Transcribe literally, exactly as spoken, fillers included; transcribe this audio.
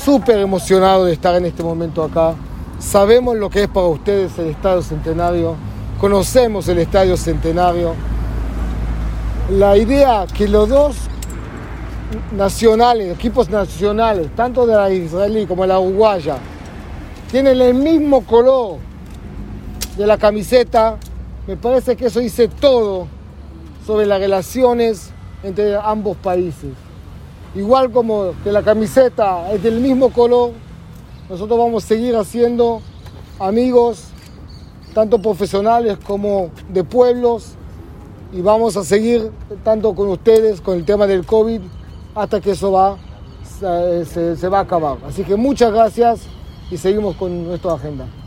súper emocionado de estar en este momento acá. Sabemos lo que es para ustedes el Estadio Centenario, conocemos el Estadio Centenario. La idea que los dos nacionales, equipos nacionales, tanto de la israelí como de la uruguaya, tienen el mismo color de la camiseta, me parece que eso dice todo sobre las relaciones entre ambos países. Igual como que la camiseta es del mismo color, nosotros vamos a seguir haciendo amigos, tanto profesionales como de pueblos, y vamos a seguir tanto con ustedes con el tema del COVID hasta que eso va, se, se, se va a acabar. Así que muchas gracias y seguimos con nuestra agenda.